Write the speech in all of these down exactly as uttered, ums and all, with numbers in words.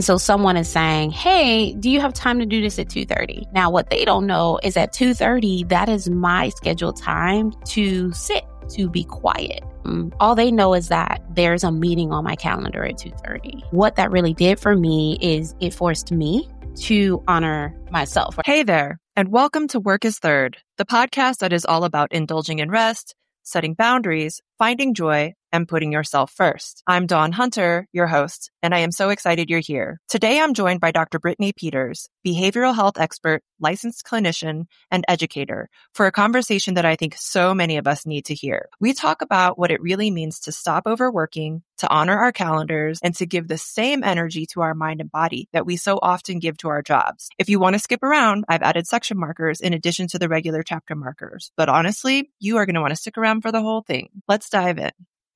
And so someone is saying, hey, do you have time to do this at two thirty? Now, what they don't know is at two thirty, that is my scheduled time to sit, to be quiet. Um, all they know is that there's a meeting on my calendar at two thirty. What that really did for me is it forced me to honor myself. Hey there, and welcome to Work is Third, the podcast that is all about indulging in rest, setting boundaries, finding joy, and putting yourself first. I'm Dawn Hunter, your host, and I am so excited you're here. Today, I'm joined by Doctor Brittany Peters, behavioral health expert, licensed clinician, and educator, for a conversation that I think so many of us need to hear. We talk about what it really means to stop overworking, to honor our calendars, and to give the same energy to our mind and body that we so often give to our jobs. If you want to skip around, I've added section markers in addition to the regular chapter markers. But honestly, you are going to want to stick around for the whole thing. Let's dive in.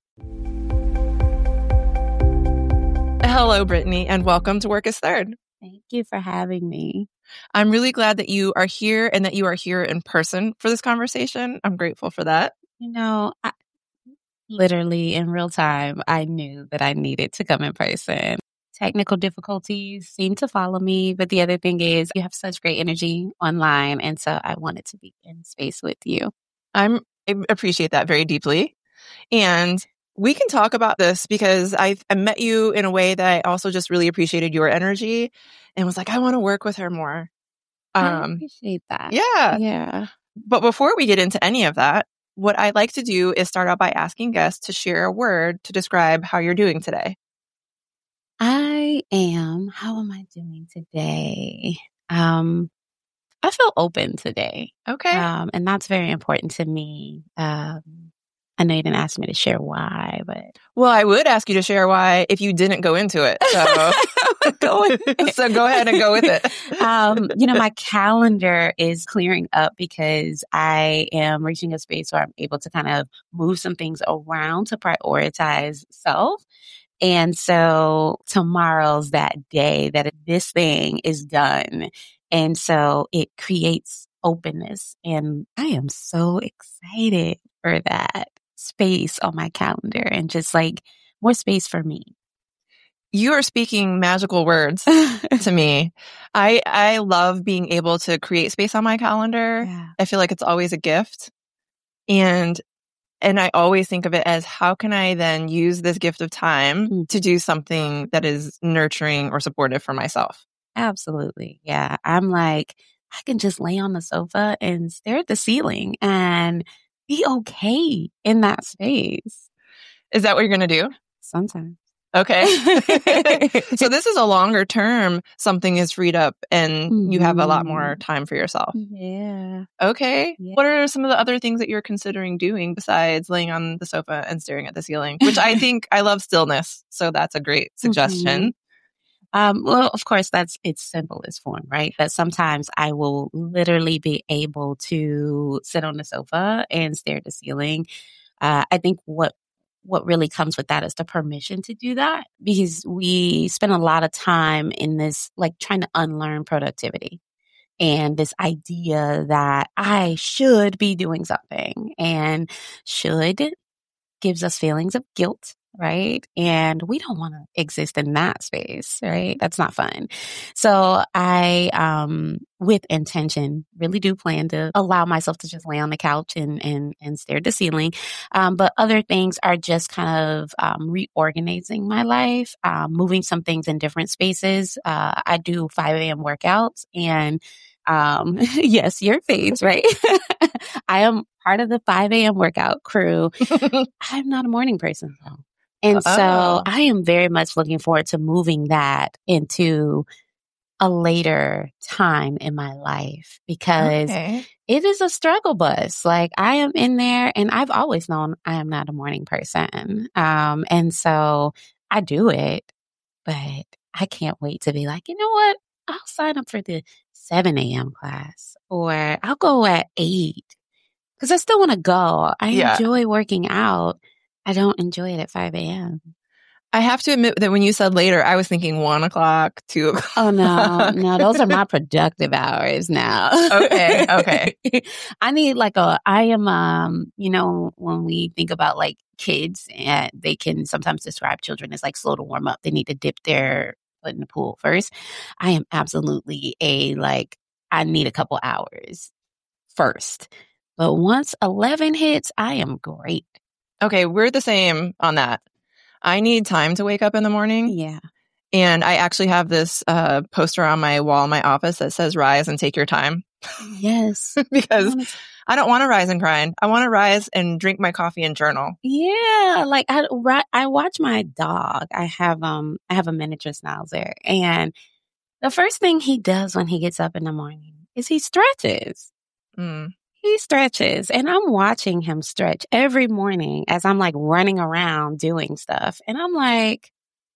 Hello, Brittany, and welcome to Work is Third. Thank you for having me. I'm really glad that you are here and that you are here in person for this conversation. I'm grateful for that. You know, I, literally in real time, I knew that I needed to come in person. Technical difficulties seem to follow me, but the other thing is you have such great energy online, and so I wanted to be in space with you. I'm, I appreciate that very deeply. And we can talk about this because I, I met you in a way that I also just really appreciated your energy and was like, I want to work with her more. Um, I appreciate that. Yeah. Yeah. But before we get into any of that, what I like to do is start out by asking guests to share a word to describe how you're doing today. I am, how am I doing today? Um, I feel open today. Okay. Um, and that's very important to me. Um, I know you didn't ask me to share why, but. Well, I would ask you to share why if you didn't go into it. So go, with it. So go ahead and go with it. um, you know, my calendar is clearing up because I am reaching a space where I'm able to kind of move some things around to prioritize self. And so tomorrow's that day that this thing is done. And so it creates openness. And I am so excited for that space on my calendar and just like more space for me. You are speaking magical words to me. I I love being able to create space on my calendar. Yeah. I feel like it's always a gift. And and I always think of it as how can I then use this gift of time mm. to do something that is nurturing or supportive for myself? Absolutely. Yeah. I'm like, I can just lay on the sofa and stare at the ceiling and be okay in that space. Is that what you're going to do? Sometimes. Okay. So this is a longer term, something is freed up and mm-hmm. you have a lot more time for yourself. Yeah. Okay. Yeah. What are some of the other things that you're considering doing besides laying on the sofa and staring at the ceiling? Which I think I love stillness. So that's a great suggestion. Mm-hmm. Um, well, of course, that's its simplest form, right? That sometimes I will literally be able to sit on the sofa and stare at the ceiling. Uh, I think what what really comes with that is the permission to do that, because we spend a lot of time in this, like trying to unlearn productivity and this idea that I should be doing something, and should gives us feelings of guilt. Right. And we don't want to exist in that space. Right. That's not fun. So I, um, with intention, really do plan to allow myself to just lay on the couch and, and, and stare at the ceiling. Um, but other things are just kind of, um, reorganizing my life, um, moving some things in different spaces. Uh, I do five a.m. workouts and, um, yes, your face, right? I am part of the five a.m. workout crew. I'm not a morning person though. And so oh. I am very much looking forward to moving that into a later time in my life, because okay. it is a struggle bus. Like I am in there and I've always known I am not a morning person. Um, and so I do it, but I can't wait to be like, you know what? I'll sign up for the seven a.m. class, or I'll go at eight because I still want to go. I yeah. enjoy working out. I don't enjoy it at five a.m. I have to admit that when you said later, I was thinking one o'clock, two o'clock. Oh, no, no, those are my productive hours now. Okay, okay. I need like a, I am, um, you know, when we think about like kids, and they can sometimes describe children as like slow to warm up. They need to dip their foot in the pool first, I am absolutely a like, I need a couple hours first. But once eleven hits, I am great. Okay, we're the same on that. I need time to wake up in the morning. Yeah. And I actually have this uh, poster on my wall in my office that says rise and take your time. Yes. Because I don't want to rise and grind. I want to rise and drink my coffee and journal. Yeah. Like I, I watch my dog. I have, um, I have a miniature schnauzer, and the first thing he does when he gets up in the morning is he stretches. Mm. He stretches, and I'm watching him stretch every morning as I'm like running around doing stuff. And I'm like,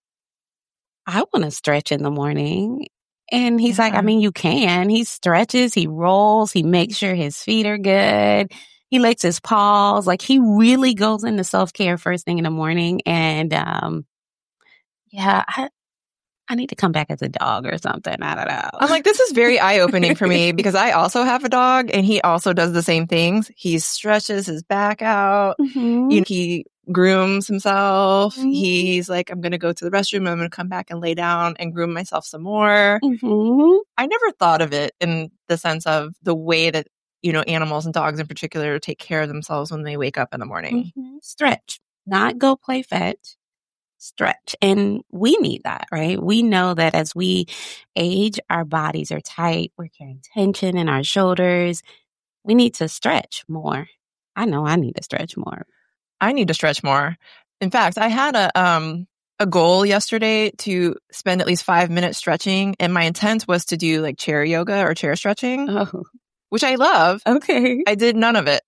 I want to stretch in the morning. And he's yeah. like, I mean, you can. He stretches, he rolls, he makes sure his feet are good. He licks his paws. Like, he really goes into self-care first thing in the morning. And, um, yeah, I, I need to come back as a dog or something. I don't know. I'm like, this is very eye-opening for me because I also have a dog and he also does the same things. He stretches his back out. Mm-hmm. You know, he grooms himself. Mm-hmm. He's like, I'm going to go to the restroom. I'm going to come back and lay down and groom myself some more. Mm-hmm. I never thought of it in the sense of the way that, you know, animals and dogs in particular take care of themselves when they wake up in the morning. Mm-hmm. Stretch, not go play fetch. Stretch. And we need that, right? We know that as we age, our bodies are tight. We're carrying tension in our shoulders. We need to stretch more. I know I need to stretch more. I need to stretch more. In fact, I had a um a goal yesterday to spend at least five minutes stretching, and my intent was to do like chair yoga or chair stretching, oh. which I love. Okay. I did none of it.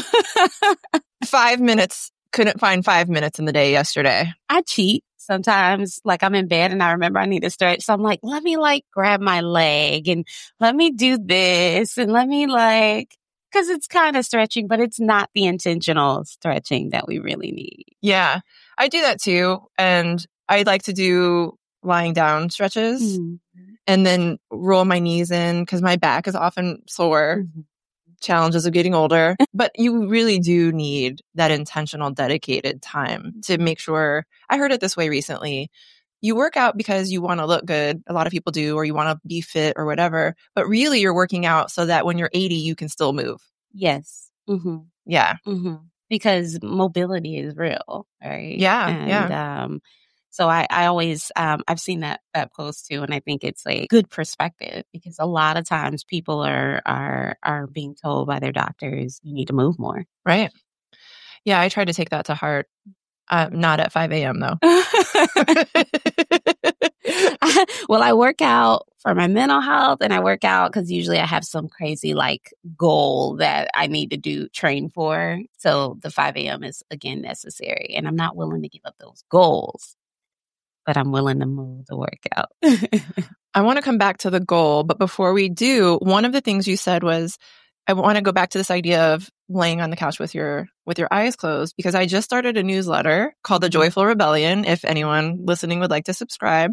Five minutes. Couldn't find five minutes in the day yesterday. I cheat sometimes. Like, I'm in bed and I remember I need to stretch. So I'm like, let me like grab my leg and let me do this and let me like, because it's kind of stretching, but it's not the intentional stretching that we really need. Yeah, I do that too. And I like to do lying down stretches mm-hmm. and then roll my knees in because my back is often sore. Mm-hmm. Challenges of getting older, but you really do need that intentional, dedicated time to make sure. I heard it this way recently. You work out because you want to look good. A lot of people do, or you want to be fit or whatever, but really you're working out so that when you're eighty, you can still move. Yes. Mm-hmm. Yeah. Mm-hmm. Because mobility is real, right? Yeah. And, yeah. Um, So I, I always, um, I've seen that, that post too. And I think it's a good perspective because a lot of times people are, are, are being told by their doctors, you need to move more. Right. Yeah. I try to take that to heart. Uh, not at five a.m. though. Well, I work out for my mental health and I work out because usually I have some crazy like goal that I need to do, train for. So the five a.m. is again necessary and I'm not willing to give up those goals. But I'm willing to move the workout. I want to come back to the goal. But before we do, one of the things you said was, I want to go back to this idea of laying on the couch with your with your eyes closed, because I just started a newsletter called The Joyful Rebellion, if anyone listening would like to subscribe.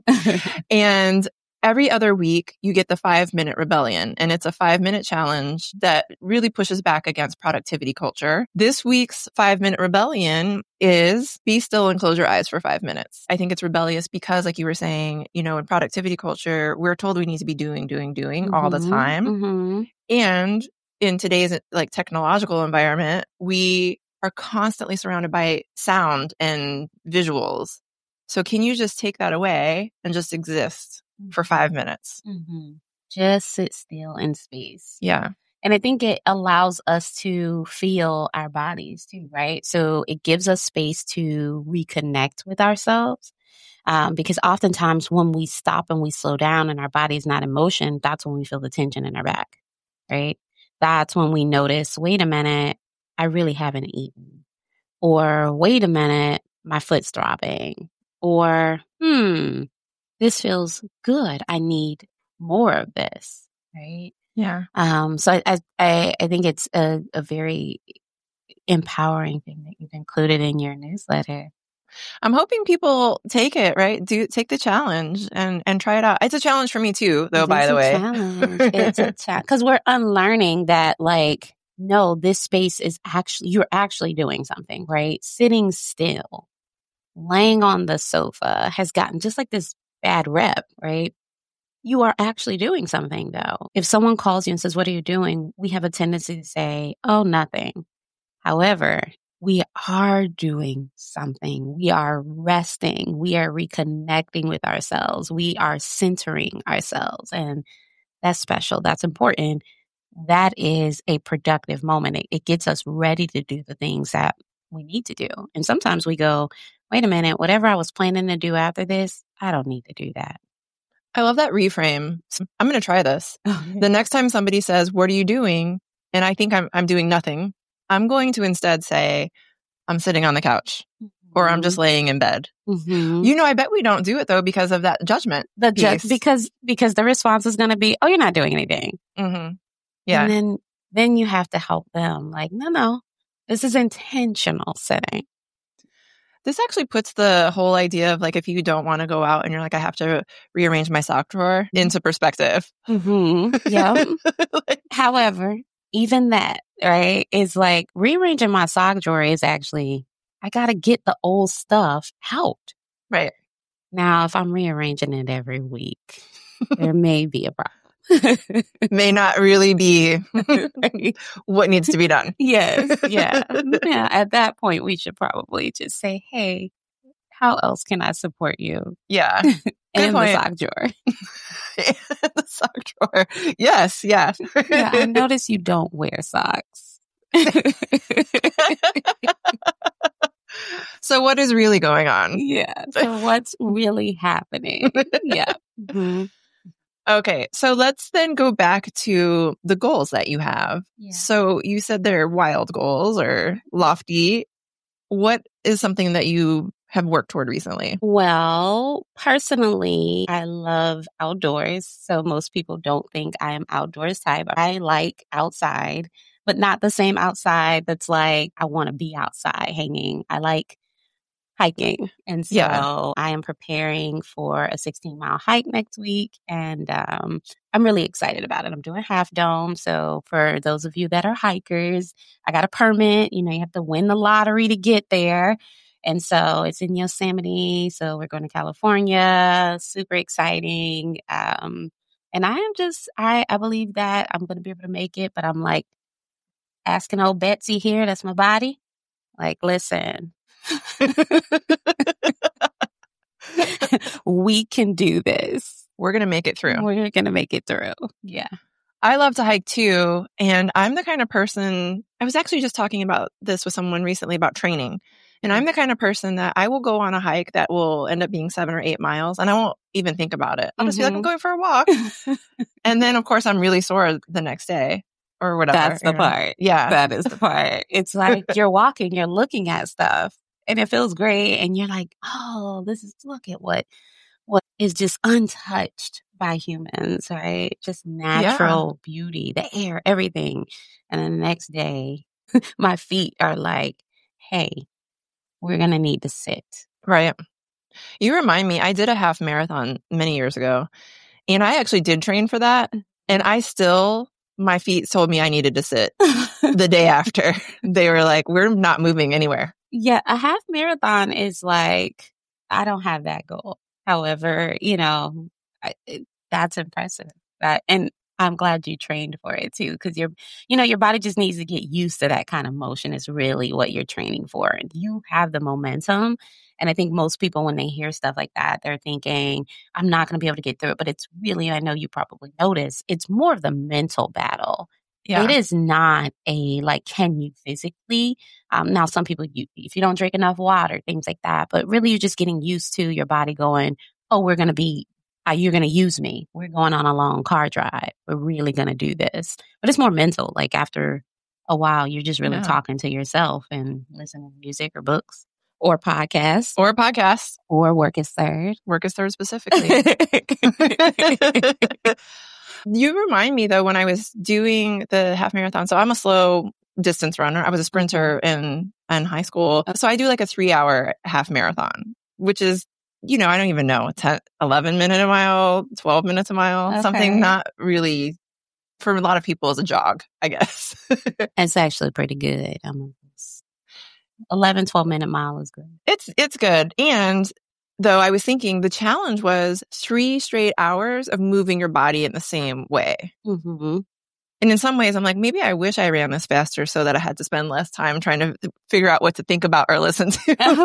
And every other week, you get the five-minute rebellion, and it's a five-minute challenge that really pushes back against productivity culture. This week's five-minute rebellion is be still and close your eyes for five minutes. I think it's rebellious because, like you were saying, you know, in productivity culture, we're told we need to be doing, doing, doing mm-hmm. all the time. Mm-hmm. And in today's like technological environment, we are constantly surrounded by sound and visuals. So can you just take that away and just exist for five minutes? Mm-hmm. Just sit still in space. Yeah. And I think it allows us to feel our bodies too, right? So it gives us space to reconnect with ourselves. Um, because oftentimes when we stop and we slow down and our body's not in motion, that's when we feel the tension in our back, right? That's when we notice, wait a minute, I really haven't eaten. Or wait a minute, my foot's throbbing. Or, hmm, this feels good. I need more of this, right? Yeah. Um. So I, I, I think it's a, a very empowering thing that you've included in your newsletter. I'm hoping people take it, right? Do take the challenge and, and try it out. It's a challenge for me too, though, It by is the a way. Challenge. It's a challenge. Because we're unlearning that, like, no, this space is actually, you're actually doing something, right? Sitting still, laying on the sofa has gotten just like this bad rep, right? You are actually doing something, though. If someone calls you and says, what are you doing? We have a tendency to say, oh, nothing. However, we are doing something. We are resting. We are reconnecting with ourselves. We are centering ourselves. And that's special. That's important. That is a productive moment. It, it gets us ready to do the things that we need to do. And sometimes we go, wait a minute, whatever I was planning to do after this, I don't need to do that. I love that reframe. I'm going to try this. The next time somebody says, what are you doing? And I think I'm I'm doing nothing. I'm going to instead say, I'm sitting on the couch mm-hmm. or I'm just laying in bed. Mm-hmm. You know, I bet we don't do it though because of that judgment. The ju- because because the response is going to be, oh, you're not doing anything. Mm-hmm. Yeah. And then, then you have to help them like, no, no, this is intentional sitting. This actually puts the whole idea of like, if you don't want to go out and you're like, I have to rearrange my sock drawer into perspective. Mm-hmm. Yeah. like, However, even that, right, is like rearranging my sock drawer is actually, I got to get the old stuff out. Right. Now, if I'm rearranging it every week, there may be a problem. May not really be what needs to be done. Yes. Yeah. Yeah. At that point, we should probably just say, hey, how else can I support you? Yeah. And the sock drawer. The sock drawer. Yes. Yes. Yeah. I notice you don't wear socks. So what is really going on? Yeah. So what's really happening? Yeah. Mm-hmm. Okay, so let's then go back to the goals that you have. Yeah. So you said they're wild goals or lofty. What is something that you have worked toward recently? Well, personally, I love outdoors. So most people don't think I am outdoors type. I like outside, but not the same outside that's like, I want to be outside hanging. I like hiking. And so yeah. I am preparing for a sixteen mile hike next week. And um, I'm really excited about it. I'm doing Half Dome. So for those of you that are hikers, I got a permit. You know, you have to win the lottery to get there. And so it's in Yosemite. So we're going to California. Super exciting. Um, and I am just, I, I believe that I'm going to be able to make it. But I'm like asking old Betsy here, that's my body. Like, listen. We can do this. We're going to make it through. We're going to make it through. Yeah. I love to hike too. And I'm the kind of person, I was actually just talking about this with someone recently about training. And I'm the kind of person that I will go on a hike that will end up being seven or eight miles and I won't even think about it. I'll just mm-hmm. be like, I'm going for a walk. And then of course I'm really sore the next day or whatever. That's the part. Yeah. That is the part. It's like you're walking, you're looking at stuff. And it feels great. And you're like, oh, this is, look at what, what is just untouched by humans, right? Just natural yeah. beauty, the air, everything. And then the next day, my feet are like, hey, we're going to need to sit. Right. You remind me, I did a half marathon many years ago. And I actually did train for that. And I still, my feet told me I needed to sit the day after. They were like, we're not moving anywhere. Yeah, a half marathon is like, I don't have that goal. However, you know, I, it, that's impressive. That, and I'm glad you trained for it too, because your, you know, your body just needs to get used to that kind of motion is really what you're training for. And you have the momentum. And I think most people, when they hear stuff like that, they're thinking, I'm not going to be able to get through it. But it's really, I know you probably notice, it's more of the mental battle. Yeah. It is not a, like, can you physically? Um, now, some people, you, if you don't drink enough water, things like that. But really, you're just getting used to your body going, oh, we're going to be, uh, you're going to use me. We're going on a long car drive. We're really going to do this. But it's more mental. Like, after a while, you're just really yeah. talking to yourself and listening to music or books or podcasts. Or podcasts. Or Work is Third. Work is Third specifically. You remind me, though, when I was doing the half marathon, so I'm a slow distance runner. I was a sprinter in, in high school. So I do like a three hour half marathon, which is, you know, I don't even know, ten, eleven minutes a mile, twelve minutes a mile, okay. Something not really, for a lot of people, is a jog, I guess. It's actually pretty good. I mean, eleven, twelve minute mile is good. It's, it's good. And though I was thinking the challenge was three straight hours of moving your body in the same way. Mm-hmm. And in some ways, I'm like, maybe I wish I ran this faster so that I had to spend less time trying to figure out what to think about or listen to.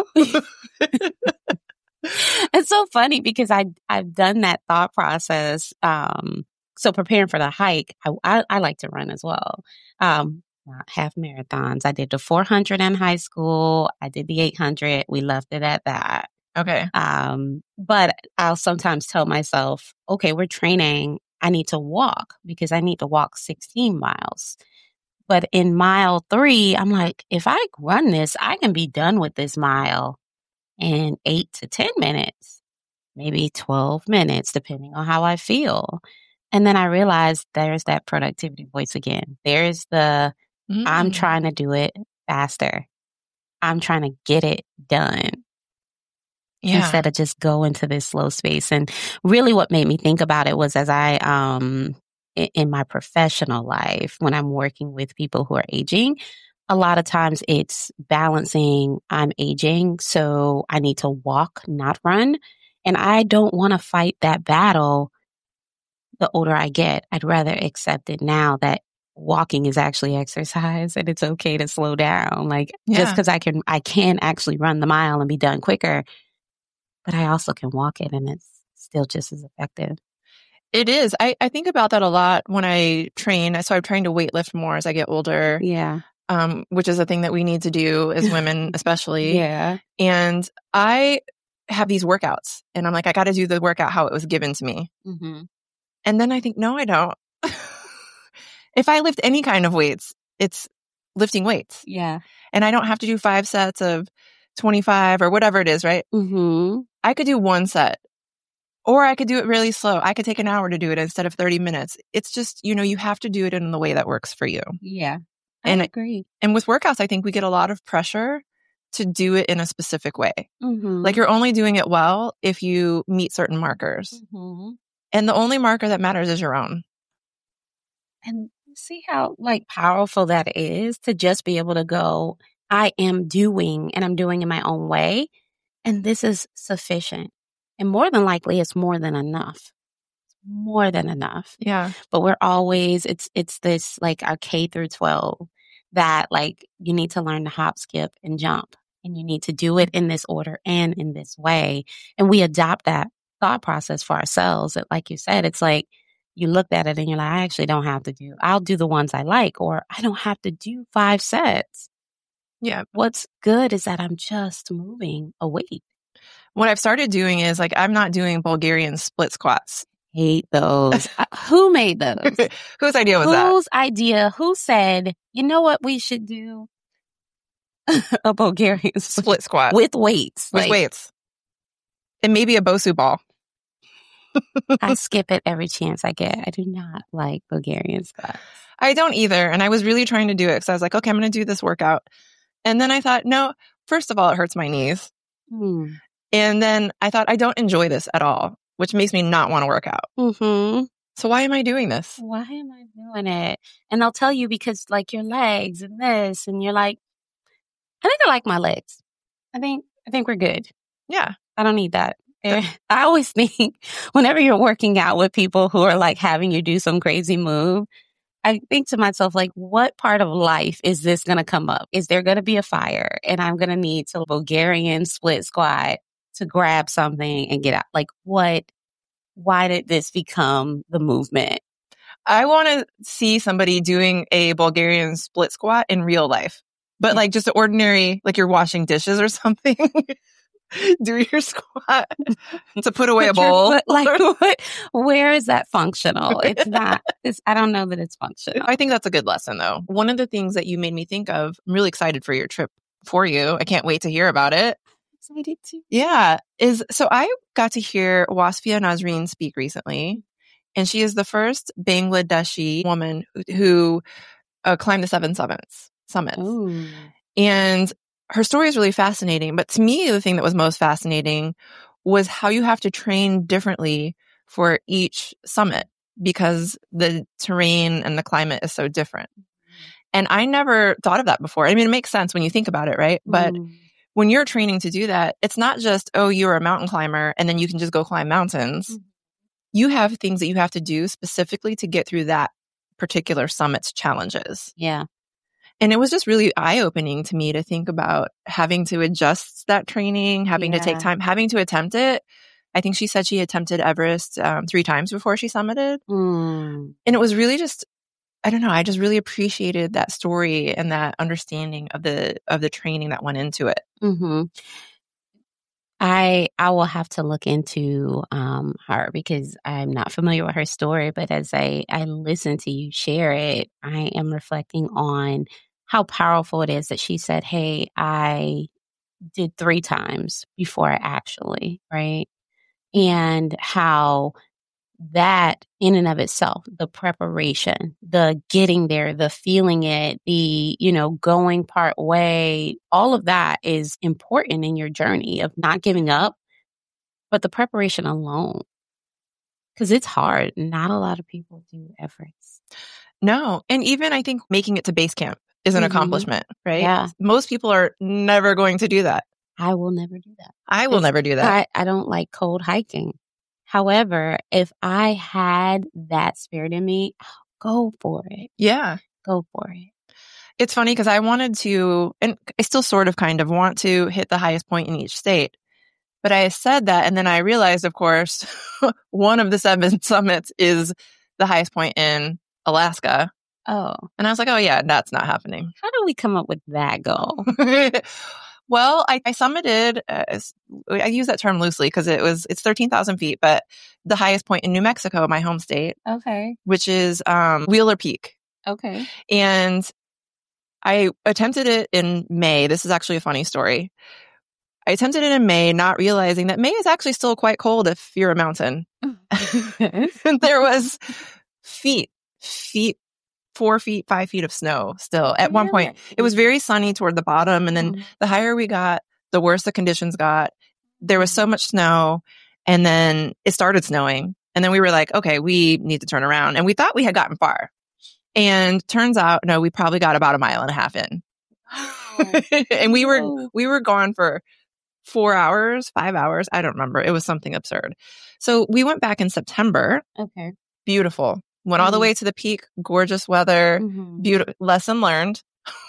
It's so funny because I, I've done that thought process. Um, so preparing for the hike, I, I, I like to run as well. Um, not half marathons. I did the four hundred in high school. I did the eight hundred. We left it at that. Okay. Um, but I'll sometimes tell myself, okay, we're training. I need to walk because I need to walk sixteen miles. But in mile three, I'm like, if I run this, I can be done with this mile in eight to ten minutes, maybe twelve minutes, depending on how I feel. And then I realized there's that productivity voice again. There's the, mm. I'm trying to do it faster. I'm trying to get it done. Yeah. Instead of just go into this slow space. And really what made me think about it was as I, um, in, in my professional life, when I'm working with people who are aging, a lot of times it's balancing, I'm aging, so I need to walk, not run. And I don't want to fight that battle the older I get. I'd rather accept it now that walking is actually exercise and it's okay to slow down. Like yeah. just because I can, I can actually run the mile and be done quicker. But I also can walk it and it's still just as effective. It is. I, I think about that a lot when I train. So I'm trying to weight lift more as I get older. Yeah. Um, which is a thing that we need to do as women, especially. Yeah. And I have these workouts and I'm like, I got to do the workout how it was given to me. Mm-hmm. And then I think, no, I don't. If I lift any kind of weights, it's lifting weights. Yeah. And I don't have to do five sets of twenty-five or whatever it is, right? Mm-hmm. I could do one set or I could do it really slow. I could take an hour to do it instead of thirty minutes. It's just, you know, you have to do it in the way that works for you. Yeah. I and agree. And with workouts, I think we get a lot of pressure to do it in a specific way. Mm-hmm. Like you're only doing it well if you meet certain markers. Mm-hmm. And the only marker that matters is your own. And see how like powerful that is to just be able to go, I am doing and I'm doing in my own way. And this is sufficient. And more than likely, it's more than enough. More than enough. Yeah. But we're always, it's, it's this like our K through twelve that like you need to learn to hop, skip and jump. And you need to do it in this order and in this way. And we adopt that thought process for ourselves. That, like you said, it's like you looked at it and you're like, I actually don't have to do, I'll do the ones I like, or I don't have to do five sets. Yeah. What's good is that I'm just moving a weight. What I've started doing is like, I'm not doing Bulgarian split squats. Hate those. Who made those? Whose idea was Whose that? Whose idea? Who said, you know what we should do? A Bulgarian split squat. With weights. With like, weights. And maybe a Bosu ball. I skip it every chance I get. I do not like Bulgarian squats. I don't either. And I was really trying to do it because I was like, okay, I'm going to do this workout. And then I thought, no, first of all, it hurts my knees. Hmm. And then I thought, I don't enjoy this at all, which makes me not want to work out. Mm-hmm. So why am I doing this? Why am I doing it? And they'll tell you because like your legs and this, and you're like, I think I like my legs. I think, I think we're good. Yeah. I don't need that. I always think whenever you're working out with people who are like having you do some crazy move, I think to myself, like, what part of life is this going to come up? Is there going to be a fire and I'm going to need to Bulgarian split squat to grab something and get out? Like, what, why did this become the movement? I want to see somebody doing a Bulgarian split squat in real life, but like just an ordinary, like you're washing dishes or something. Do your squat to put away but a bowl. But like, what, where is that functional? It's not, it's, I don't know that it's functional. I think that's a good lesson though. One of the things that you made me think of, I'm really excited for your trip for you. I can't wait to hear about it. Excited too. Yeah. Is, so I got to hear Wasfia Nazreen speak recently, and she is the first Bangladeshi woman who, who uh, climbed the seven summits, summits. Ooh. And her story is really fascinating, but to me, the thing that was most fascinating was how you have to train differently for each summit because the terrain and the climate is so different. And I never thought of that before. I mean, it makes sense when you think about it, right? But mm. when you're training to do that, it's not just, oh, you're a mountain climber and then you can just go climb mountains. Mm-hmm. You have things that you have to do specifically to get through that particular summit's challenges. Yeah. And it was just really eye-opening to me to think about having to adjust that training, having yeah. to take time, having to attempt it. I think she said she attempted Everest um, three times before she summited. Mm. And it was really just, I don't know, I just really appreciated that story and that understanding of the of the training that went into it. Mm-hmm. I I will have to look into um, her because I'm not familiar with her story. But as I, I listen to you share it, I am reflecting on how powerful it is that she said, hey, I did three times before I actually, right? And how that in and of itself, the preparation, the getting there, the feeling it, the, you know, going part way, all of that is important in your journey of not giving up, but the preparation alone, because it's hard. Not a lot of people do Everest. No. And even I think making it to base camp is an mm-hmm. accomplishment, right? Yeah. Most people are never going to do that. I will never do that. I will it's, never do that. I, I don't like cold hiking. However, if I had that spirit in me, go for it. Yeah. Go for it. It's funny because I wanted to, and I still sort of kind of want to hit the highest point in each state. But I said that, and then I realized, of course, one of the seven summits is the highest point in Alaska. Oh. And I was like, oh yeah, that's not happening. How do we come up with that goal? Well, I, I summited, uh, I use that term loosely because it was, it's thirteen thousand feet, but the highest point in New Mexico, my home state. Okay. Which is um, Wheeler Peak. Okay. And I attempted it in May. This is actually a funny story. I attempted it in May, not realizing that May is actually still quite cold if you're a mountain. And there was feet, feet, four feet, five feet of snow still at one point. It was very sunny toward the bottom. And then mm-hmm. the higher we got, the worse the conditions got. There was so much snow. And then it started snowing. And then we were like, okay, we need to turn around. And we thought we had gotten far. And turns out, no, we probably got about a mile and a half in. Oh. And we were, we were gone for four hours, five hours. I don't remember. It was something absurd. So we went back in September. Okay. Beautiful. Went mm-hmm. all the way to the peak. Gorgeous weather. Mm-hmm. Beautiful. Lesson learned.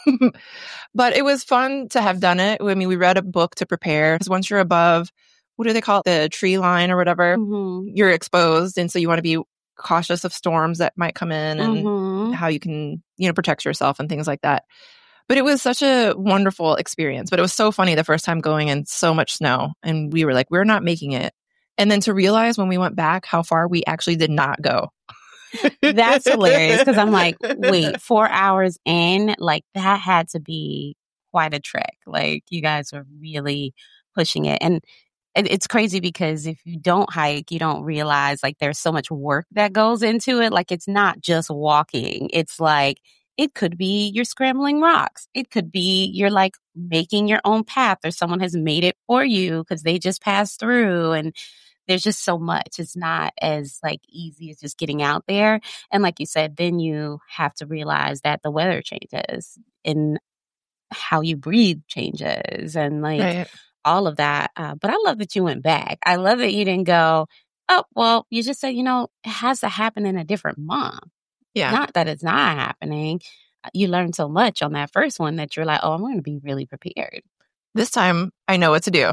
But it was fun to have done it. I mean, we read a book to prepare. Because once you're above, what do they call it? The tree line or whatever. Mm-hmm. You're exposed. And so you want to be cautious of storms that might come in and mm-hmm. how you can, you know, protect yourself and things like that. But it was such a wonderful experience. But it was so funny the first time going in so much snow. And we were like, we're not making it. And then to realize when we went back how far we actually did not go. That's hilarious because I'm like, wait, four hours in, like that had to be quite a trek. Like you guys were really pushing it. And it, it's crazy because if you don't hike, you don't realize like there's so much work that goes into it. Like it's not just walking. It's like, it could be you're scrambling rocks. It could be you're like making your own path or someone has made it for you because they just passed through. And there's just so much. It's not as like easy as just getting out there. And like you said, then you have to realize that the weather changes and how you breathe changes and like right. all of that. Uh, but I love that you went back. I love that you didn't go, oh, well, you just said, you know, it has to happen in a different month. Yeah. Not that it's not happening. You learned so much on that first one that you're like, oh, I'm going to be really prepared. This time I know what to do.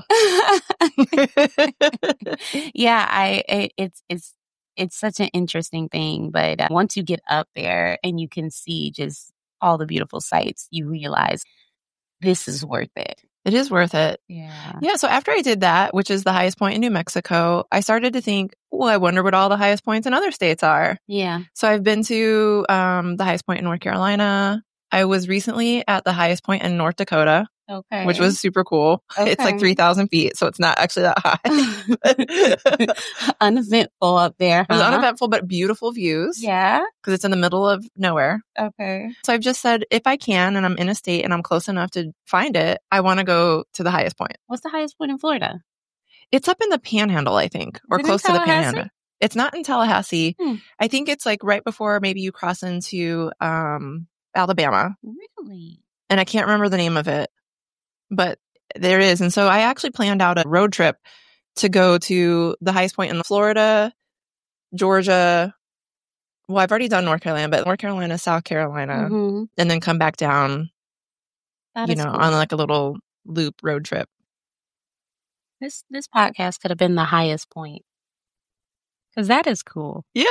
Yeah, I it, it's it's it's such an interesting thing, but uh, once you get up there and you can see just all the beautiful sights, you realize this is worth it. It is worth it. Yeah. Yeah. So after I did that, which is the highest point in New Mexico, I started to think, well, I wonder what all the highest points in other states are. Yeah. So I've been to um, the highest point in North Carolina. I was recently at the highest point in North Dakota. Okay. Which was super cool. Okay. It's like three thousand feet, so it's not actually that high. Uneventful up there. Huh? It was uneventful, but beautiful views. Yeah. Because it's in the middle of nowhere. Okay. So I've just said, if I can and I'm in a state and I'm close enough to find it, I want to go to the highest point. What's the highest point in Florida? It's up in the Panhandle, I think, or close to the Panhandle. It's not in Tallahassee. Hmm. I think it's like right before maybe you cross into um, Alabama. Really? And I can't remember the name of it. But There is. And so I actually planned out a road trip to go to the highest point in Florida, Georgia. Well, I've already done North Carolina, but North Carolina, South Carolina, Mm-hmm. and then come back down, That you is know, cool. on like a little loop road trip. This this podcast could have been the highest point. Because that is cool. Yeah.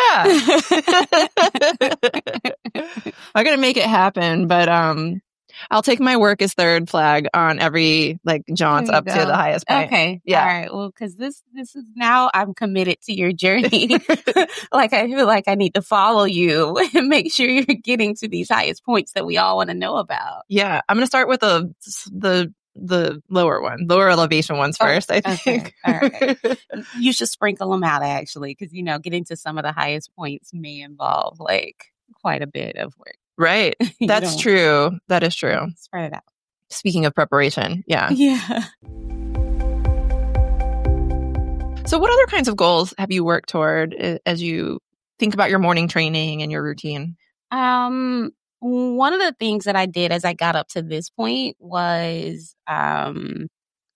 I'm going to make it happen, but um, I'll take my work as third flag on every like jaunt up go. to the highest point. Okay. Yeah. All right. Well, because this this is now I'm committed to your journey. Like I feel like I need to follow you and make sure you're getting to these highest points that we all want to know about. Yeah. I'm going to start with the the the lower one, lower elevation ones first, oh, I think. Okay. All right. You should sprinkle them out actually, because, you know, getting to some of the highest points may involve like quite a bit of work. Right. That's true. That is true. Spread it out. Speaking of preparation. Yeah. Yeah. So what other kinds of goals have you worked toward as you think about your morning training and your routine? Um, One of the things that I did as I got up to this point was um,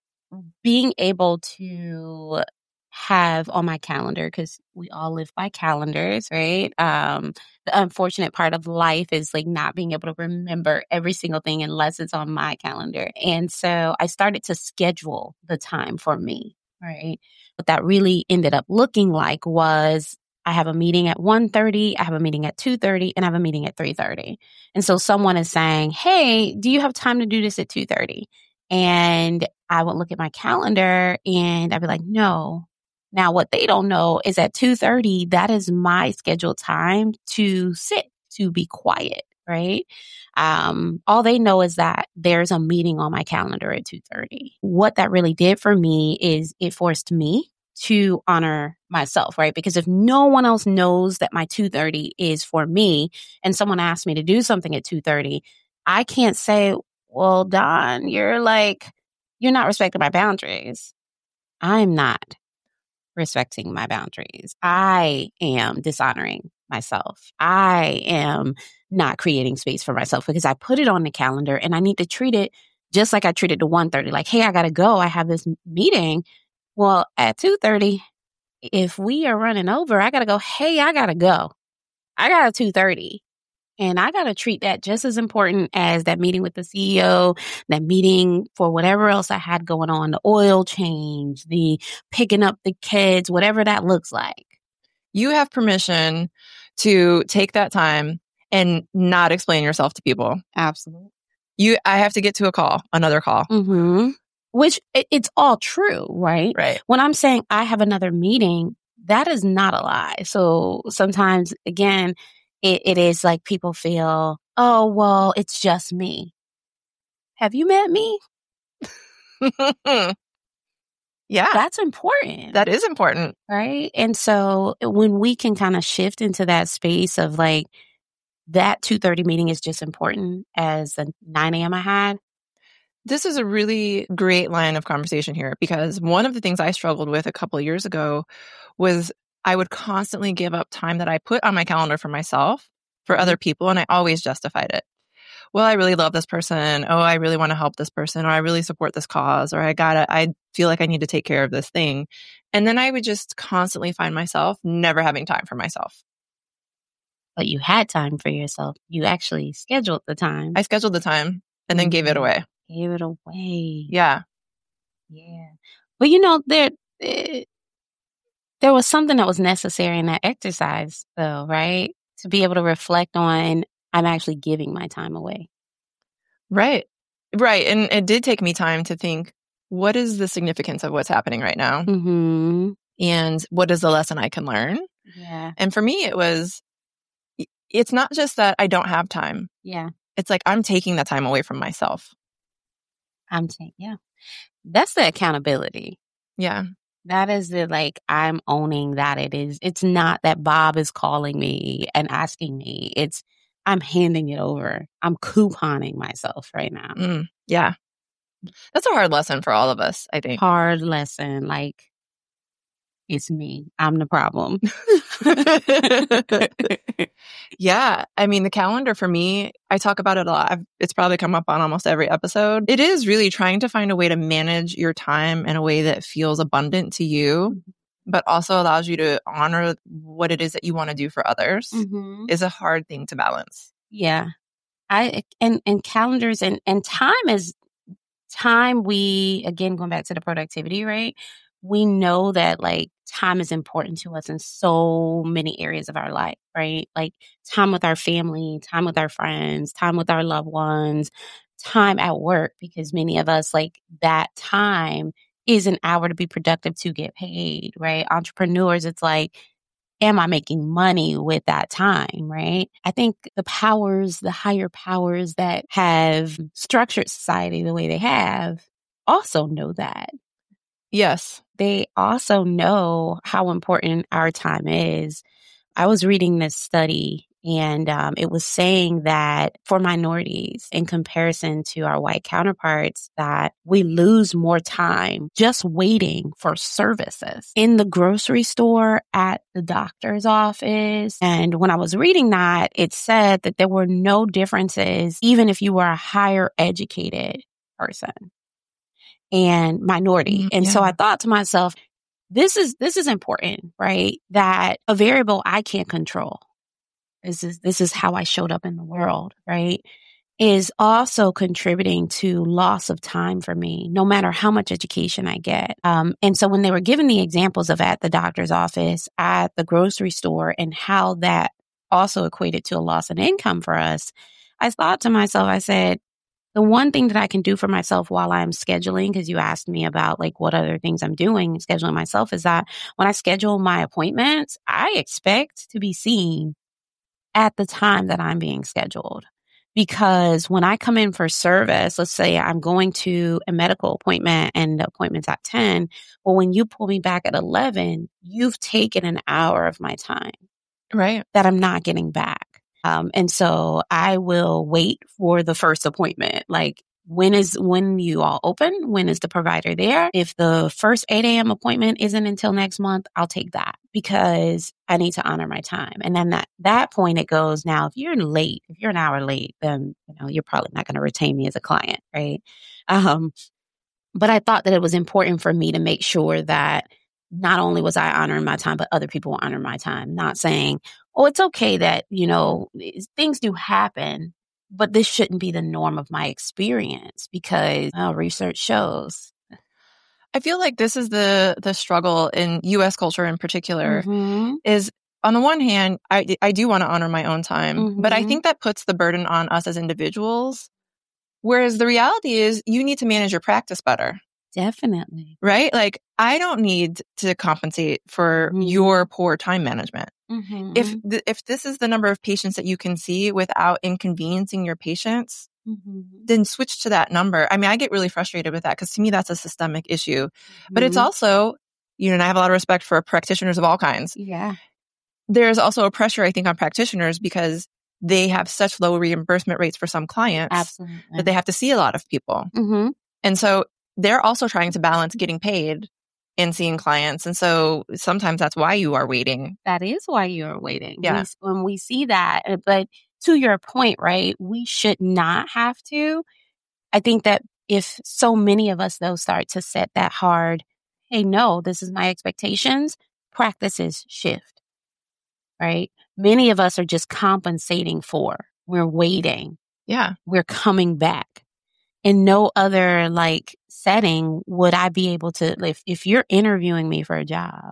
being able to have on my calendar, because we all live by calendars, right? Um, the unfortunate part of life is like not being able to remember every single thing unless it's on my calendar. And so I started to schedule the time for me, right? What that really ended up looking like was I have a meeting at one thirty, I have a meeting at two thirty, and I have a meeting at three thirty. And so someone is saying, hey, do you have time to do this at two thirty? And I would look at my calendar and I'd be like, no. Now, what they don't know is at two thirty, that is my scheduled time to sit, to be quiet, right? Um, all they know is that there's a meeting on my calendar at two thirty. What that really did for me is it forced me to honor myself, right? Because if no one else knows that my two thirty is for me and someone asks me to do something at two thirty, I can't say, well, Dawn, you're like, you're not respecting my boundaries. I'm not respecting my boundaries. I am dishonoring myself. I am not creating space for myself because I put it on the calendar and I need to treat it just like I treated the one thirty. Like, hey, I got to go. I have this meeting. Well, at two thirty, if we are running over, I got to go, hey, I got to go. I got a two thirty. And I got to treat that just as important as that meeting with the C E O, that meeting for whatever else I had going on, the oil change, the picking up the kids, whatever that looks like. You have permission to take that time and not explain yourself to people. Absolutely. You, I have to get to a call, another call. Mm-hmm. Which it, it's all true, right? Right. When I'm saying I have another meeting, that is not a lie. So sometimes, again, it, it is like people feel, oh, well, it's just me. Have you met me? Yeah. That's important. That is important. Right? And so when we can kind of shift into that space of like, that two thirty meeting is just important as the nine a.m. I had. This is a really great line of conversation here, because one of the things I struggled with a couple of years ago was I would constantly give up time that I put on my calendar for myself, for mm-hmm. other people, and I always justified it. Well, I really love this person. Oh, I really want to help this person, or I really support this cause, or I gotta, I feel like I need to take care of this thing. And then I would just constantly find myself never having time for myself. But you had time for yourself. You actually scheduled the time. I scheduled the time and then mm-hmm. gave it away. Gave it away. Yeah. Yeah. But you know, there, it, there was something that was necessary in that exercise, though, right? To be able to reflect on, I'm actually giving my time away. Right. Right. And it did take me time to think, what is the significance of what's happening right now? Mm-hmm. And what is the lesson I can learn? Yeah. And for me, it was, it's not just that I don't have time. Yeah. It's like I'm taking that time away from myself. I'm saying, yeah. That's the accountability. Yeah. That is the, like, I'm owning that it is. It's not that Bob is calling me and asking me. It's, I'm handing it over. I'm couponing myself right now. Mm, yeah. That's a hard lesson for all of us, I think. Hard lesson. Like, It's me. I'm the problem. Yeah. I mean, the calendar for me, I talk about it a lot. I've, it's probably come up on almost every episode. It is really trying to find a way to manage your time in a way that feels abundant to you, mm-hmm. but also allows you to honor what it is that you want to do for others mm-hmm. is a hard thing to balance. Yeah. I, and, and calendars and, and time is time. We, again, going back to the productivity, right? We know that like time is important to us in so many areas of our life, right? Like time with our family, time with our friends, time with our loved ones, time at work, because many of us like that time is an hour to be productive to get paid, right? Entrepreneurs, it's like, am I making money with that time, right? I think the powers, the higher powers that have structured society the way they have also know that. Yes. They also know how important our time is. I was reading this study and um, it was saying that for minorities in comparison to our white counterparts, that we lose more time just waiting for services in the grocery store, at the doctor's office. And when I was reading that, it said that there were no differences, even if you were a higher educated person and minority. Mm, and yeah. So I thought to myself, this is, this is important, right? That a variable I can't control. This is, this is how I showed up in the world, right? Is also contributing to loss of time for me, no matter how much education I get. Um, and so when they were giving the examples of at the doctor's office, at the grocery store, and how that also equated to a loss in income for us, I thought to myself, I said, the one thing that I can do for myself while I'm scheduling, because you asked me about like what other things I'm doing, scheduling myself, is that when I schedule my appointments, I expect to be seen at the time that I'm being scheduled. Because when I come in for service, let's say I'm going to a medical appointment and the appointment's at ten, well, when you pull me back at eleven, you've taken an hour of my time. Right. That I'm not getting back. Um, and so I will wait for the first appointment. Like, when is, when you all open? When is the provider there? If the first eight a.m. appointment isn't until next month, I'll take that because I need to honor my time. And then that, that point it goes, now, if you're late, if you're an hour late, then, you know, you're probably not going to retain me as a client. Right. Um, but I thought that it was important for me to make sure that not only was I honoring my time, but other people honor my time, not saying, oh, it's okay that, you know, things do happen, but this shouldn't be the norm of my experience because oh, research shows. I feel like this is the the struggle in U S culture in particular mm-hmm. is on the one hand, I, I do want to honor my own time, mm-hmm. but I think that puts the burden on us as individuals. Whereas the reality is you need to manage your practice better. Definitely. Right? Like, I don't need to compensate for mm-hmm. your poor time management. Mm-hmm. If th- if this is the number of patients that you can see without inconveniencing your patients, mm-hmm. then switch to that number. I mean, I get really frustrated with that because to me, that's a systemic issue. Mm-hmm. But it's also, you know, and I have a lot of respect for practitioners of all kinds. Yeah. There's also a pressure, I think, on practitioners because they have such low reimbursement rates for some clients Absolutely. That they have to see a lot of people. Mm-hmm. And so they're also trying to balance getting paid and seeing clients. And so sometimes that's why you are waiting. That is why you are waiting. Yeah. We, when we see that, but to your point, right, we should not have to. I think that if so many of us, though, start to set that hard, hey, no, this is my expectations, practices shift, right? Many of us are just compensating for, we're waiting. Yeah. We're coming back. In no other like setting would I be able to, if, if you're interviewing me for a job,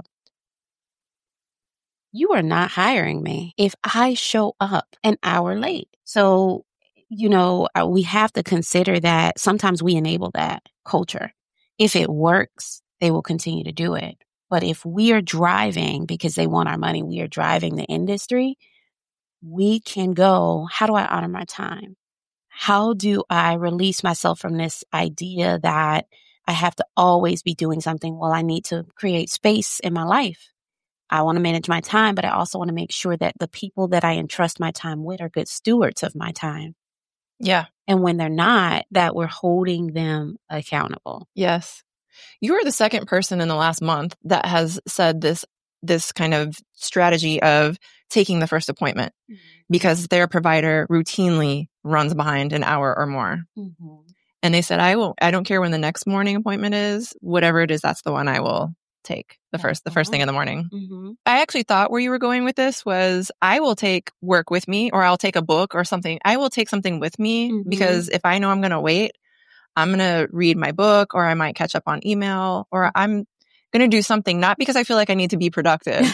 you are not hiring me if I show up an hour late. So, you know, we have to consider that sometimes we enable that culture. If it works, they will continue to do it. But if we are driving because they want our money, we are driving the industry, we can go, how do I honor my time? How do I release myself from this idea that I have to always be doing something? Well, I need to create space in my life. I want to manage my time, but I also want to make sure that the people that I entrust my time with are good stewards of my time. Yeah. And when they're not, that we're holding them accountable. Yes. You are the second person in the last month that has said this this kind of strategy of taking the first appointment mm-hmm. because their provider routinely runs behind an hour or more. Mm-hmm. And they said, I will, I don't care when the next morning appointment is, whatever it is, that's the one I will take the first, the first thing in the morning. Mm-hmm. I actually thought where you were going with this was I will take work with me, or I'll take a book or something. I will take something with me mm-hmm. because if I know I'm going to wait, I'm going to read my book, or I might catch up on email, or I'm going to do something, not because I feel like I need to be productive,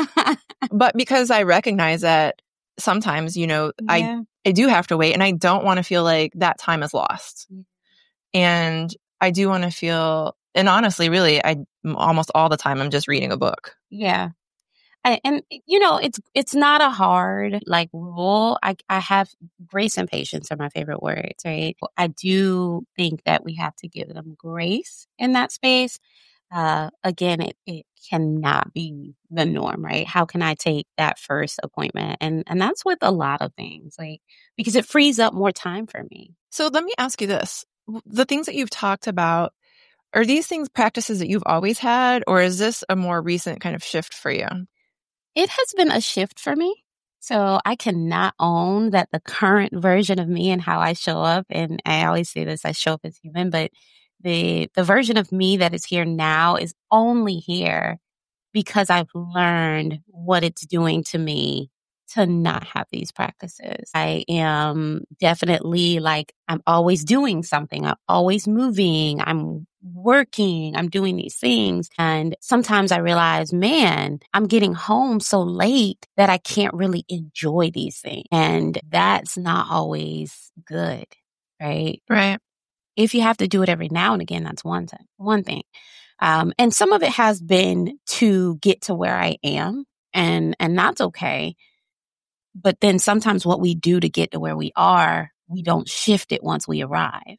but because I recognize that sometimes, you know, yeah. I, I do have to wait, and I don't want to feel like that time is lost. Mm-hmm. And I do want to feel, and honestly, really, I almost all the time I'm just reading a book. Yeah. I, and, you know, it's it's not a hard, like, rule. I, I have grace and patience are my favorite words, right? I do think that we have to give them grace in that space. Uh, again, it, it cannot be the norm, right? How can I take that first appointment? And and that's with a lot of things, like, because it frees up more time for me. So let me ask you this. The things that you've talked about, are these things practices that you've always had, or is this a more recent kind of shift for you? It has been a shift for me. So I cannot own that the current version of me and how I show up, and I always say this, I show up as human, but the the version of me that is here now is only here because I've learned what it's doing to me to not have these practices. I am definitely like, I'm always doing something. I'm always moving. I'm working. I'm doing these things. And sometimes I realize, man, I'm getting home so late that I can't really enjoy these things. And that's not always good, right? Right. If you have to do it every now and again, that's one thing. One thing. Um, and some of it has been to get to where I am, and and that's okay. But then sometimes what we do to get to where we are, we don't shift it once we arrive.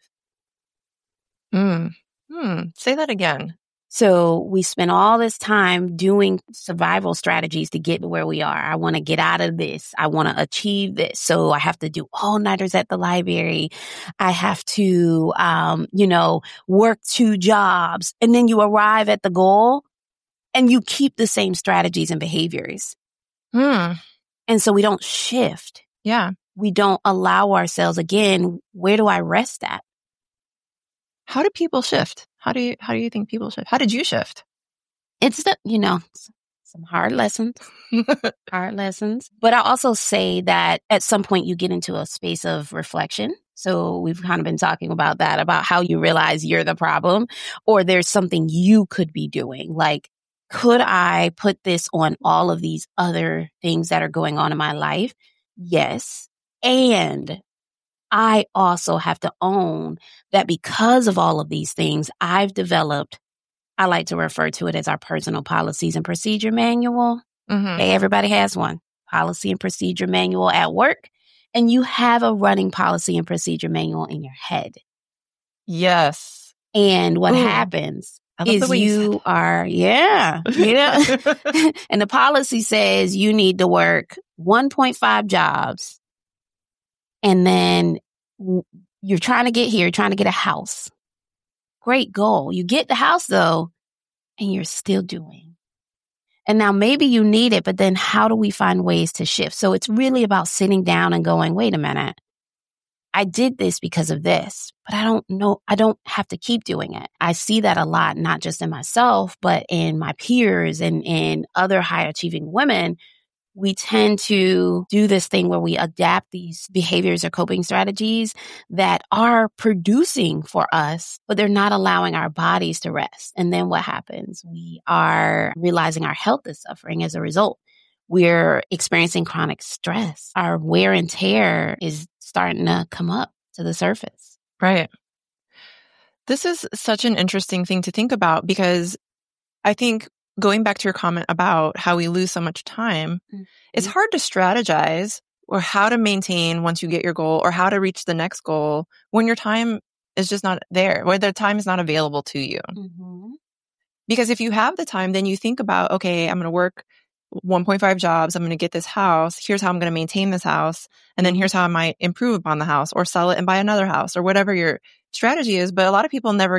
Hmm. Hmm. Say that again. So we spend all this time doing survival strategies to get to where we are. I want to get out of this. I want to achieve this. So I have to do all-nighters at the library. I have to, um, you know, work two jobs. And then you arrive at the goal and you keep the same strategies and behaviors. Hmm. And so we don't shift. Yeah. We don't allow ourselves, again, where do I rest at? How do people shift? How do you, how do you think people shift? How did you shift? It's the, you know, some hard lessons, hard lessons. But I also say that at some point you get into a space of reflection. So we've kind of been talking about that, about how you realize you're the problem, or there's something you could be doing. Like, could I put this on all of these other things that are going on in my life? Yes. And I also have to own that because of all of these things, I've developed, I like to refer to it as our personal policies and procedure manual. Mm-hmm. Okay, everybody has one. Policy and procedure manual at work. And you have a running policy and procedure manual in your head. Yes. And what Ooh. happens is you, you are, yeah, you know, and the policy says you need to work one point five jobs. And then you're trying to get here, trying to get a house. Great goal. You get the house though, and you're still doing. And now maybe you need it, but then how do we find ways to shift? So it's really about sitting down and going, wait a minute. I did this because of this, but I don't know. I don't have to keep doing it. I see that a lot, not just in myself, but in my peers and in other high achieving women. We tend to do this thing where we adapt these behaviors or coping strategies that are producing for us, but they're not allowing our bodies to rest. And then what happens? We are realizing our health is suffering as a result. We're experiencing chronic stress. Our wear and tear is starting to come up to the surface. Right. This is such an interesting thing to think about, because I think going back to your comment about how we lose so much time, mm-hmm. it's hard to strategize or how to maintain once you get your goal or how to reach the next goal when your time is just not there, where the time is not available to you. Mm-hmm. Because if you have the time, then you think about, okay, I'm going to work one point five jobs. I'm going to get this house. Here's how I'm going to maintain this house. And then here's how I might improve upon the house or sell it and buy another house or whatever your strategy is. But a lot of people never get a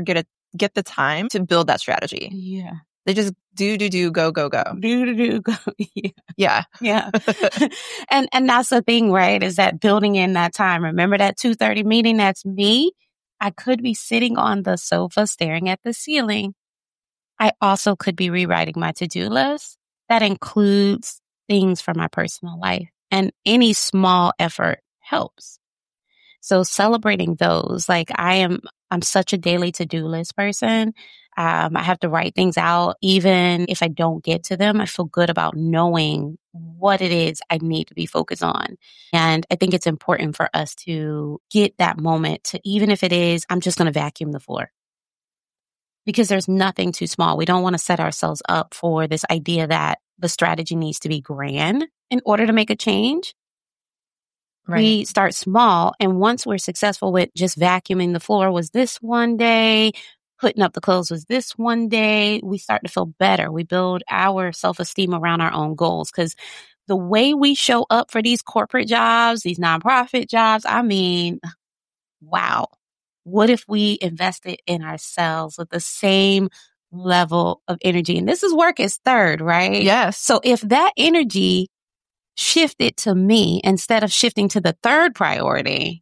get the time to build that strategy. Yeah. They just do, do, do, go, go, go. Do, do, do, go. Yeah. Yeah. Yeah. and and that's the thing, right? Is that building in that time. Remember that two thirty meeting? That's me. I could be sitting on the sofa staring at the ceiling. I also could be rewriting my to-do list. That includes things from my personal life. And any small effort helps. So celebrating those, like I am, I'm such a daily to-do list person. Um, I have to write things out. Even if I don't get to them, I feel good about knowing what it is I need to be focused on. And I think it's important for us to get that moment to, even if it is, I'm just going to vacuum the floor. Because there's nothing too small. We don't want to set ourselves up for this idea that the strategy needs to be grand in order to make a change. Right. We start small. And once we're successful with just vacuuming the floor was this one day, putting up the clothes was this one day, we start to feel better. We build our self-esteem around our own goals. Because the way we show up for these corporate jobs, these nonprofit jobs, I mean, wow. What if we invested in ourselves with the same level of energy? And this is work is third, right? Yes. So if that energy shifted to me instead of shifting to the third priority,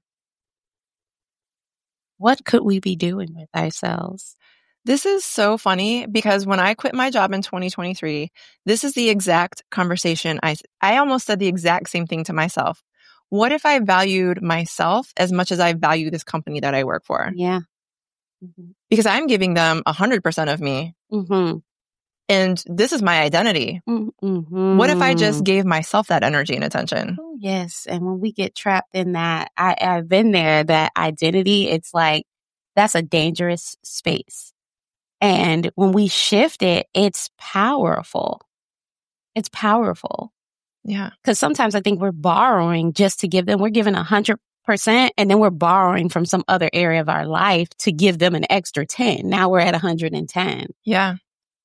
what could we be doing with ourselves? This is so funny because when I quit my job in twenty twenty-three, this is the exact conversation. I, I almost said the exact same thing to myself. What if I valued myself as much as I value this company that I work for? Yeah. Mm-hmm. Because I'm giving them one hundred percent of me. Mm-hmm. And this is my identity. Mm-hmm. What if I just gave myself that energy and attention? Oh, yes. And when we get trapped in that, I, I've been there, that identity, it's like, that's a dangerous space. And when we shift it, it's powerful. It's powerful. Yeah. Because sometimes I think we're borrowing just to give them, we're giving one hundred percent and then we're borrowing from some other area of our life to give them an extra ten. Now we're at one hundred ten. Yeah.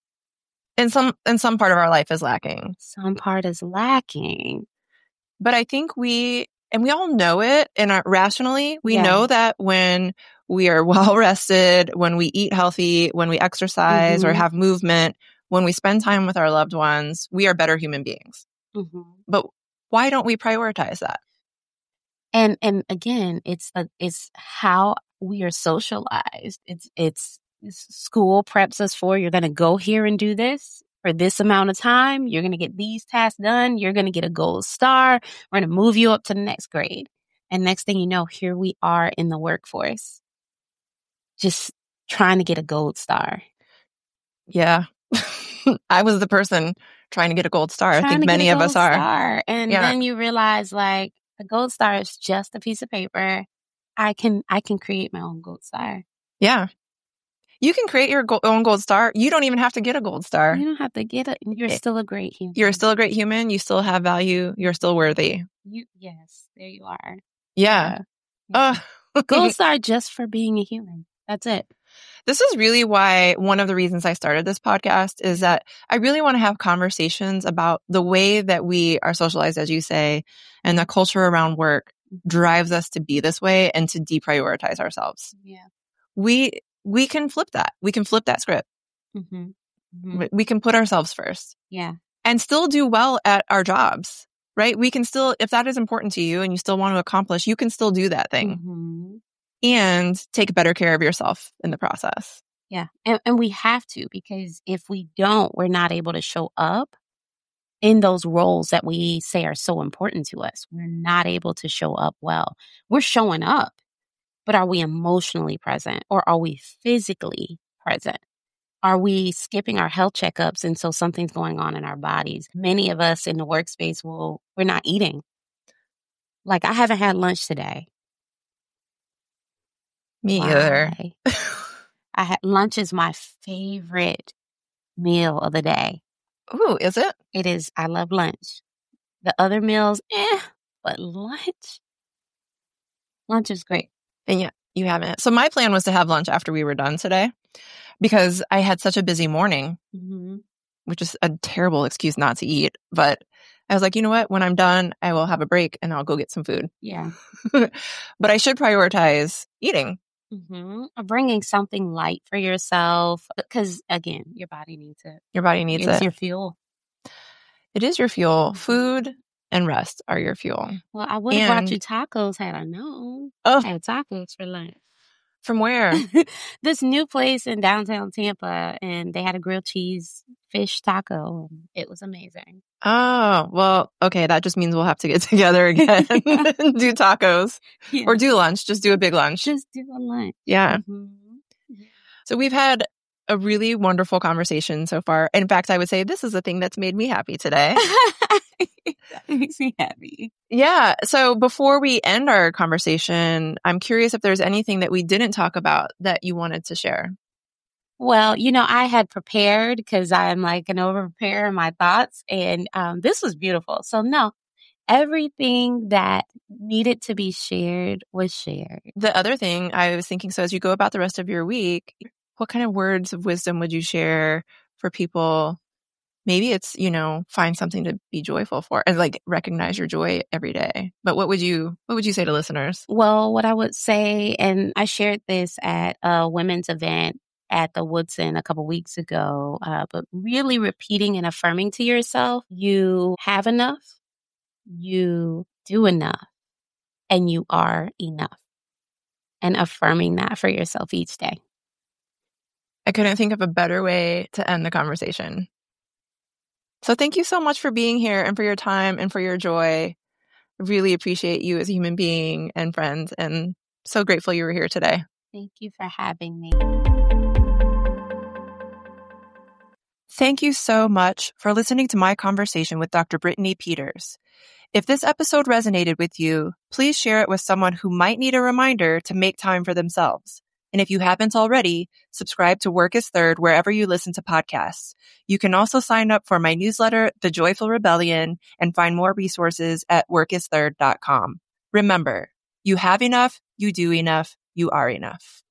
And some, and some part of our life is lacking. Some part is lacking. But I think we, and we all know it, and our, rationally, we yeah. know that when we are well rested, when we eat healthy, when we exercise mm-hmm. or have movement, when we spend time with our loved ones, we are better human beings. Mm-hmm. But why don't we prioritize that? And and again, it's a, it's how we are socialized. It's it's school preps us for, you're going to go here and do this for this amount of time. You're going to get these tasks done. You're going to get a gold star. We're going to move you up to the next grade. And next thing you know, here we are in the workforce, just trying to get a gold star. Yeah. I was the person trying to get a gold star. Trying I think many of us are. Star. And yeah. then you realize, like, a gold star is just a piece of paper. I can I can create my own gold star. Yeah. You can create your go- own gold star. You don't even have to get a gold star. You don't have to get it. You're it, still a great human. You're still a great human. You still have value. You're still worthy. You Yes, there you are. Yeah. yeah. Uh, gold star just for being a human. That's it. This is really why one of the reasons I started this podcast is that I really want to have conversations about the way that we are socialized, as you say, and the culture around work drives us to be this way and to deprioritize ourselves. Yeah. We we can flip that. We can flip that script. Mm-hmm. Mm-hmm. We can put ourselves first. Yeah. And still do well at our jobs, right? We can still, if that is important to you and you still want to accomplish, you can still do that thing. Mm-hmm. And take better care of yourself in the process. Yeah. And, and we have to, because if we don't, we're not able to show up in those roles that we say are so important to us. We're not able to show up well. We're showing up, but are we emotionally present, or are we physically present? Are we skipping our health checkups and so something's going on in our bodies? Many of us in the workspace will, we're not eating. Like, I haven't had lunch today. Me Why? Either. I had lunch is my favorite meal of the day. Ooh, is it? It is. I love lunch. The other meals, eh, but lunch, lunch is great. And yeah, you haven't. So my plan was to have lunch after we were done today because I had such a busy morning, mm-hmm. which is a terrible excuse not to eat. But I was like, you know what? When I'm done, I will have a break and I'll go get some food. Yeah. But I should prioritize eating. Mm-hmm. Bringing something light for yourself, because again, your body needs it. Your body needs it's it. your fuel. It is your fuel. Mhm. Food and rest are your fuel. Well, I would have brought And- you tacos had I known. Oh, I had tacos for lunch. from where? This new place in downtown Tampa, and they had a grilled cheese fish taco. It was amazing. Oh, well, okay. That just means we'll have to get together again and do tacos Yeah. or do lunch. Just do a big lunch. Just do a lunch. Yeah. Mhm. So we've had a really wonderful conversation so far. In fact, I would say this is the thing that's made me happy today. That makes me happy. Yeah. So before we end our conversation, I'm curious if there's anything that we didn't talk about that you wanted to share. Well, you know, I had prepared because I'm like an over preparer in my thoughts, and um, this was beautiful. So no, everything that needed to be shared was shared. The other thing I was thinking, so as you go about the rest of your week, what kind of words of wisdom would you share for people? Maybe it's, you know, find something to be joyful for and like recognize your joy every day. But what would you, what would you say to listeners? Well, what I would say, and I shared this at a women's event at the Woodson a couple weeks ago, uh, but really repeating and affirming to yourself, you have enough, you do enough, and you are enough. And affirming that for yourself each day. I couldn't think of a better way to end the conversation. So thank you so much for being here and for your time and for your joy. I really appreciate you as a human being and friend, and so grateful you were here today. Thank you for having me. Thank you so much for listening to my conversation with Doctor Brittany Peters. If this episode resonated with you, please share it with someone who might need a reminder to make time for themselves. And if you haven't already, subscribe to Work is Third wherever you listen to podcasts. You can also sign up for my newsletter, The Joyful Rebellion, and find more resources at work is third dot com. Remember, you have enough, you do enough, you are enough.